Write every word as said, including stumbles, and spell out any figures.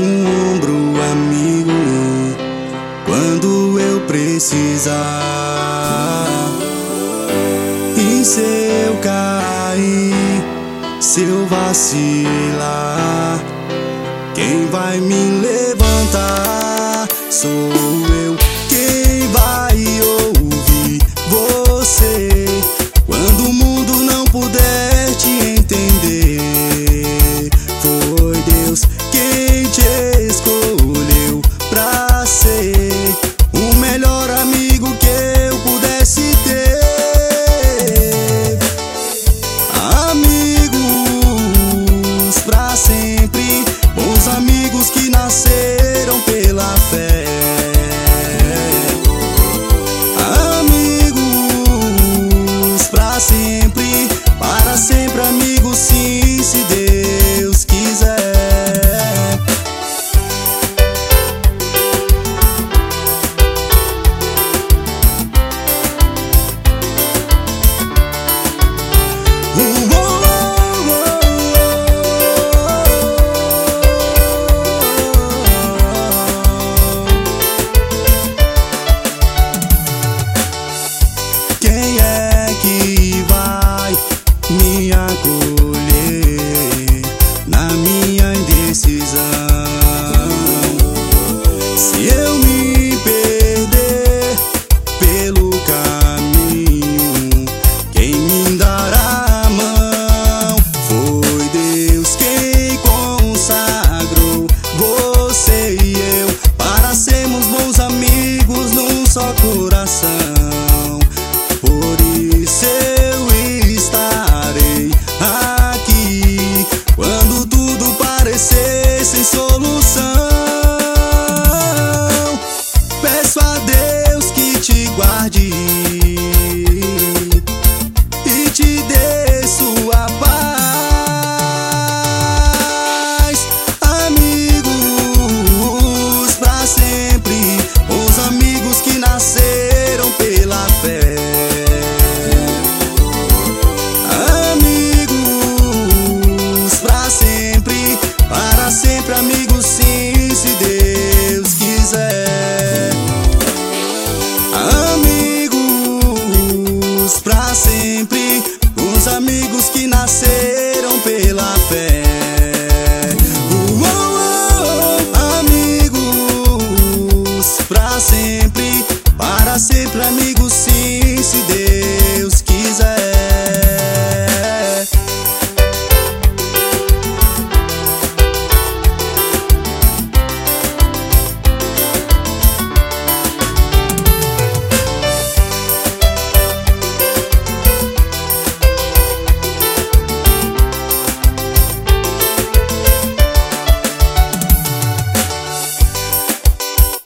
um ombro amigo quando eu precisar. E se eu cair, se eu vacilar, quem vai me levantar sou eu. Quem vai ouvir você quando o mundo não puder te entender? Foi Deus quem te escolheu pra ser o melhor amigo que eu pudesse ter. Amigos pra sempre, bons amigos que nasceram pela fé. Amigos pra sempre, para sempre amigos, sim, se Deus quiser. Quem é que vai me acolher na minha indecisão? Se eu me perder pelo caminho, quem me dará a mão? Foi Deus quem consagrou você e eu para sermos bons amigos num só coração. Por isso eu estarei aqui quando tudo parecer sem solução.